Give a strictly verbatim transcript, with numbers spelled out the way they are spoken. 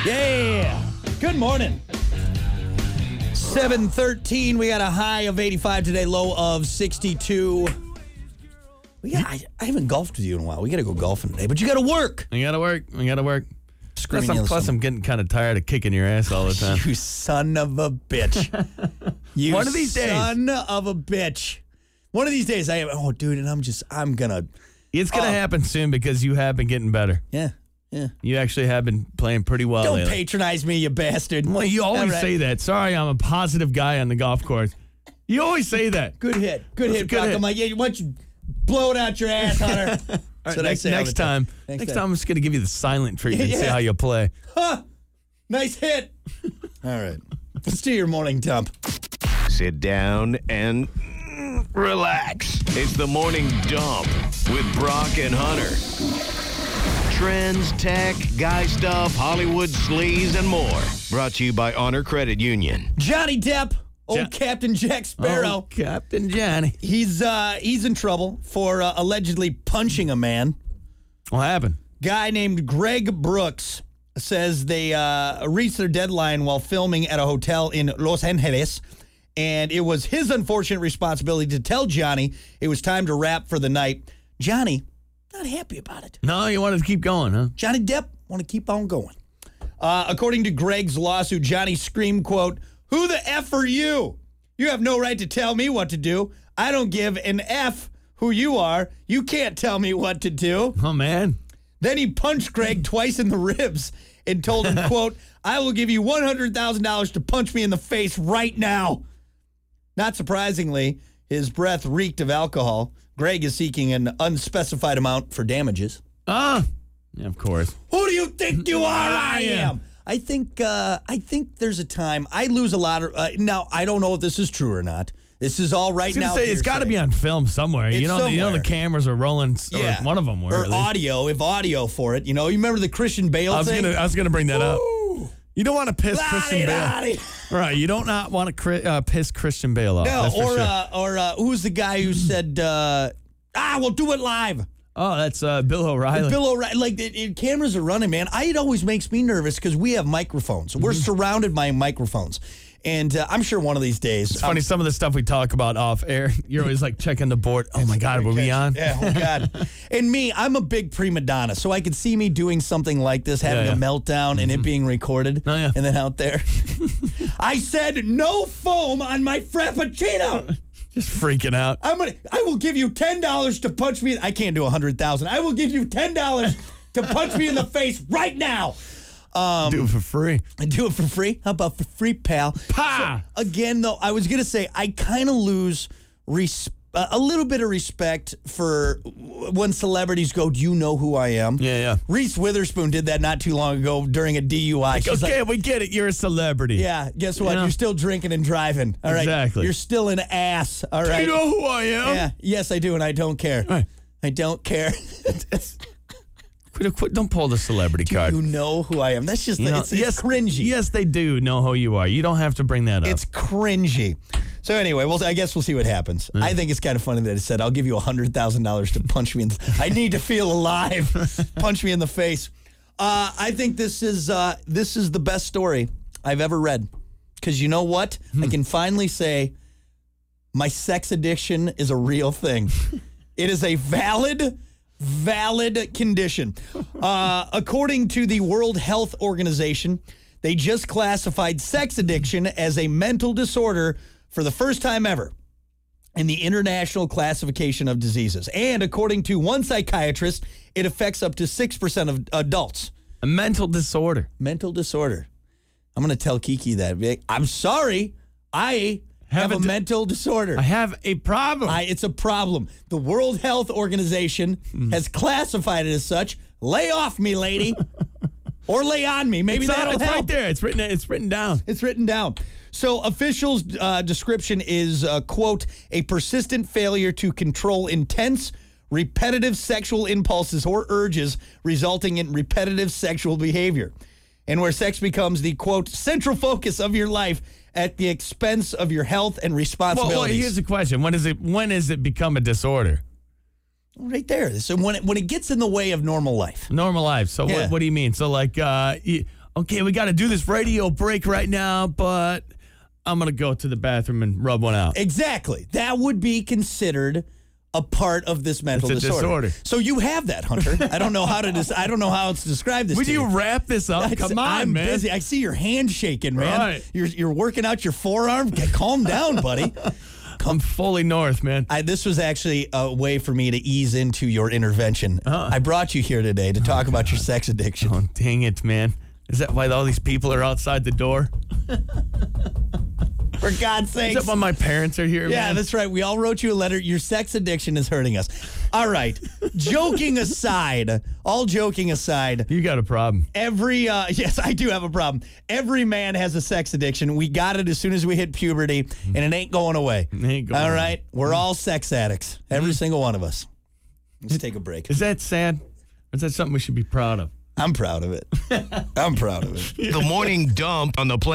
Yeah. Good morning. seven thirteen. We got a high of eighty-five today, low of sixty-two. We got, I, I haven't golfed with you in a while. We got to go golfing today, but you got to work. We got to work. We got to work. Plus, I'm, you plus I'm getting kind of tired of kicking your ass all the time. You son of a bitch. You One of these days. son of a bitch. One of these days, I am, oh, dude, and I'm just, I'm going to. It's going to Oh. happen soon because you have been getting better. Yeah, yeah. You actually have been playing pretty well Don't lately. patronize me, you bastard. Well, you always All right. say that. Sorry, I'm a positive guy on the golf course. You always say that. Good hit. Good That's a hit, good Brock. hit. I'm like, yeah, why don't you blow it out your ass, Hunter? That's All right, what I next, say all next the time, Next next time. time I'm just going to give you the silent treatment Yeah, and see yeah. how you play. Huh. Nice hit. All right. Let's do your morning dump. Sit down and mm, relax. It's the Morning Dump with Brock and Hunter. Trends, tech, guy stuff, Hollywood sleaze, and more. Brought to you by Honor Credit Union. Johnny Depp, old Ja- Captain Jack Sparrow. Oh, Captain Johnny. He's uh, he's in trouble for uh, allegedly punching a man. What happened? Guy named Greg Brooks says they uh, reached their deadline while filming at a hotel in Los Angeles, and it was his unfortunate responsibility to tell Johnny it was time to wrap for the night. Johnny, not happy about it. No, you wanted to keep going, huh? Johnny Depp want to keep on going. Uh, according to Greg's lawsuit, Johnny screamed, quote, "Who the F are you? You have no right to tell me what to do. I don't give an F who you are. You can't tell me what to do." Oh, man. Then he punched Greg twice in the ribs and told him, quote, "I will give you one hundred thousand dollars to punch me in the face right now." Not surprisingly, his breath reeked of alcohol. Greg is seeking an unspecified amount for damages. Ah, yeah, of course. Who do you think you are? I am. I think uh, I think there's a time I lose a lot of. Uh, now I don't know if this is true or not. This is all right I was gonna now. say, it's got to be on film somewhere. It's You know, you know the somewhere. cameras are rolling. Or Yeah, one of them were. or at least. audio. If audio for it, you know, you remember the Christian Bale I was thing? gonna, I was gonna bring that up. Ooh. You don't want to piss Christian Bale. Lottie-dottie. Right, you don't not want to cri- uh, piss Christian Bale off. No, that's for or sure. uh, or uh, who's the guy who said, uh, "Ah, we'll do it live." oh, that's uh, Bill O'Reilly. Bill O'Reilly, like the, the cameras are running, man. I, it always makes me nervous because we have microphones. We're Mm-hmm. surrounded by microphones, and uh, I'm sure one of these days. It's funny, some of the stuff we talk about off air, you're always like checking the board. Oh my God, were we on? Yeah, oh God. And me, I'm a big prima donna, so I could see me doing something like this, having Yeah, yeah. a meltdown, and it being recorded, Oh, yeah. and then out there. I said no foam on my frappuccino. Just freaking out. I'm gonna. I will give you ten dollars to punch me. I can't do a hundred thousand. I will give you ten dollars to punch me in the face right now. Um, Do it for free. I do it for free. How about for free, pal? Pa! So, again, though, I was gonna say I kind of lose res- uh, a little bit of respect for when celebrities go, "Do you know who I am?" Yeah, yeah. Reese Witherspoon did that not too long ago during a D U I. She's Okay, like, we get it. You're a celebrity. yeah, guess what? You know? You're still drinking and driving. All right. Exactly. You're still an ass. All Do right. you know who I am? Yeah. Yes, I do, and I don't care. Right. I don't care. Quit, quit, don't pull the celebrity card. You know who I am. That's just You know, it's, it's yes, cringy. Yes, they do know who you are. You don't have to bring that up. It's cringy. So anyway, well, I guess we'll see what happens. I think it's kind of funny that it said, "I'll give you one hundred thousand dollars to punch me in the I need to feel alive. Punch me in the face." Uh, I think this is uh, this is the best story I've ever read. Because you know what? I can finally say my sex addiction is a real thing. It is a valid, valid condition. Uh, according to the World Health Organization, they just classified sex addiction as a mental disorder for the first time ever in the International Classification of Diseases. And according to one psychiatrist, it affects up to six percent of adults. a mental disorder. Mental disorder. I'm going to tell Kiki that. I'm sorry. I have, Have a a di- mental disorder. I have a problem. I, it's a problem. The World Health Organization has classified it as such. Lay off me, lady. Or lay on me. Maybe it's on- that'll it's help. right there. It's written. It's written down. It's written down. So officials' uh, description is, uh, quote, a persistent failure to control intense, repetitive sexual impulses or urges resulting in repetitive sexual behavior. And where sex becomes the, quote, central focus of your life at the expense of your health and Well, responsibilities. well, here's the question: When is it? When is it become a disorder? Right there. So when it, when it gets in the way of normal life. Normal life. So Yeah. what? What do you mean? So like, uh, you, okay, we got to do this radio break right now, but I'm going to go to the bathroom and rub one out. Exactly. That would be considered a part of this mental It's a disorder. disorder. So you have that, Hunter. I don't know how to dis- I don't know how else to describe this Would to you you. wrap this up? It's- Come on, I'm man. busy. I see your hand shaking, man. Right. You're you're working out your forearm. Get, calm down, buddy. I'm fully north, man. I, this was actually a way for me to ease into your intervention. Uh. I brought you here today to talk about your sex addiction. Oh, dang it, man. Is that why all these people are outside the door? For God's Is sake. that why my parents are here, Yeah, man? that's right. We all wrote you a letter. Your sex addiction is hurting us. All right. Joking aside, all joking aside, You got a problem. every, uh, yes, I do have a problem. Every man has a sex addiction. We got it as soon as we hit puberty, and it ain't going away. It ain't going all away. right? We're all sex addicts. Every single one of us. Let's take a break. Is that sad? Or is that something we should be proud of? I'm proud of it. I'm proud of it. The morning dump on the play.